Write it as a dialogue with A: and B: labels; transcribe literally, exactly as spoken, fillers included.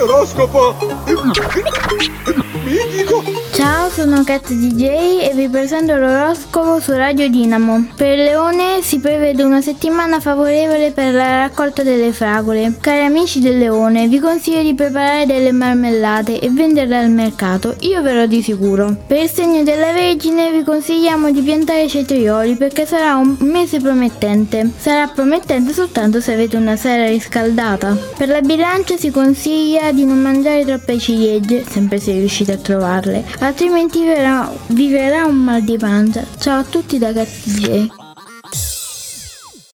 A: mio oroscopo mitico.
B: Ciao, sono Cat D J e vi presento l'oroscopo su Radio Dinamo. Per il Leone si prevede una settimana favorevole per la raccolta delle fragole. Cari amici del Leone, vi consiglio di preparare delle marmellate e venderle al mercato, io verrò di sicuro. Per il segno della Vergine vi consigliamo di piantare cetrioli perché sarà un mese promettente. Sarà promettente soltanto se avete una sera riscaldata. Per la Bilancia si consiglia di non mangiare troppe ciliegie, sempre se riuscite a trovarle, altrimenti verrà, vi verrà un mal di pancia. Ciao a tutti da Cat D J.